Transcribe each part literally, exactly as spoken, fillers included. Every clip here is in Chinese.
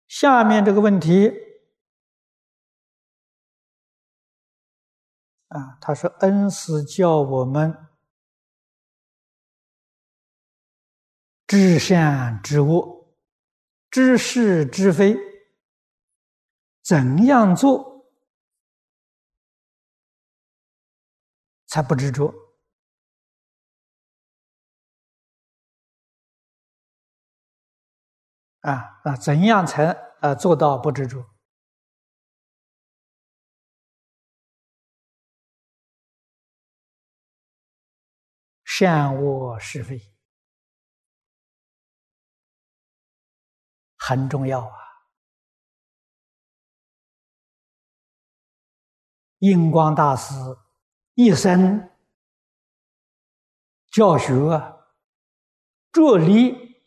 下面这个问题啊，他说恩师教我们知善知恶，知是知非，怎样做才不执着？啊啊，怎样才呃做到不执着？善恶是非很重要啊！印光大师一生教学着力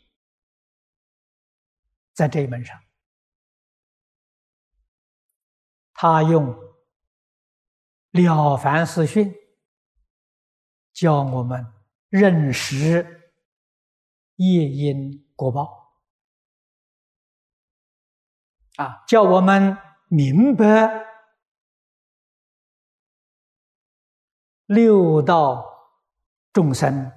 在这一门上，他用《了凡四训》教我们认识业因果报啊，叫我们明白六道众生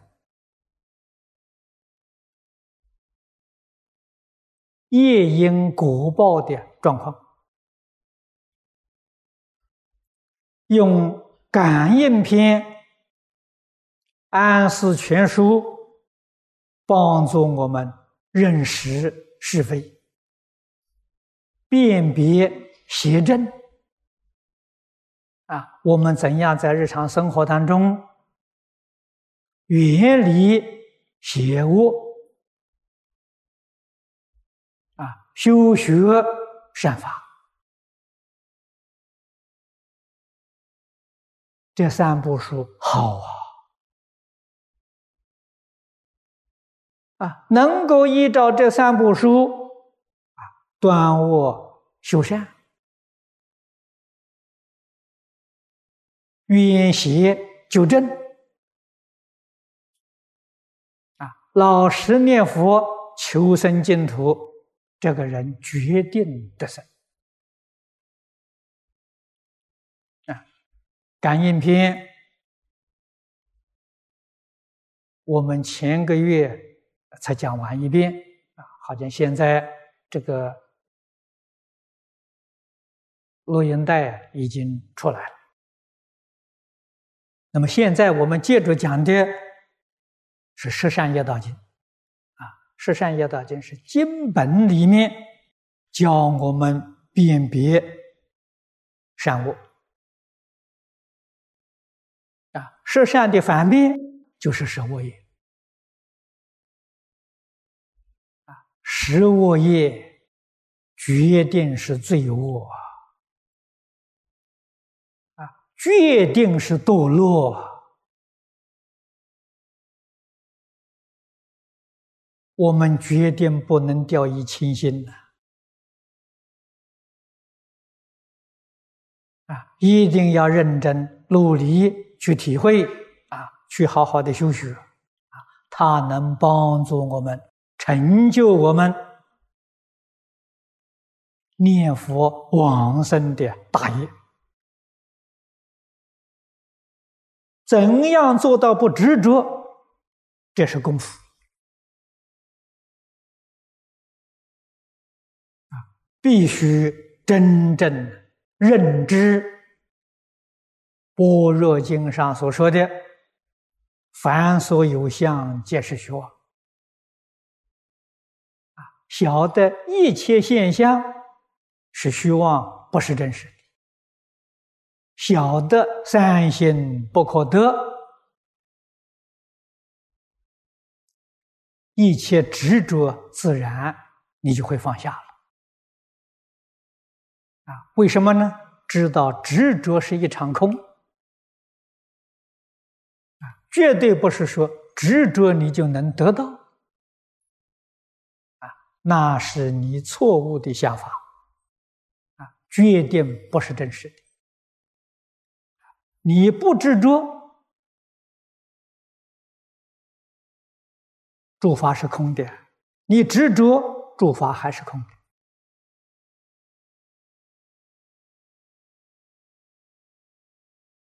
业因果报的状况，用《感应篇》《安世全书》帮助我们认识是非，辨别邪正啊，我们怎样在日常生活当中远离邪恶啊，修学善法？这三部书好啊！啊，能够依照这三部书啊，断恶修善，远邪纠正啊，老实念佛求生净土，这个人决定得生啊。感应篇我们前个月才讲完一遍啊，好像现在这个录音带已经出来了。那么现在我们接着讲的是《十善业道经》啊，《十善业道经》是经本里面教我们辨别善恶啊，十善的反面就是十恶业啊，十恶业决定是罪恶啊，决定是堕落。我们决定不能掉以轻心啊，一定要认真努力去体会啊，去好好的修学啊，它能帮助我们成就我们念佛往生的大业。怎样做到不执着？这是功夫啊，必须真正认知般若经上所说的凡所有相皆是虚妄啊，晓得一切现象是虚妄，不是真实的，晓得三心不可得，一切执着自然你就会放下了啊？为什么呢？知道执着是一场空啊，绝对不是说执着你就能得到啊，那是你错误的想法啊，决定不是真实的。你不执着，诸法是空的；你执着，诸法还是空的。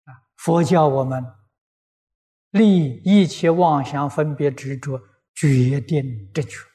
啊，佛教我们离一切妄想分别执着决定正确。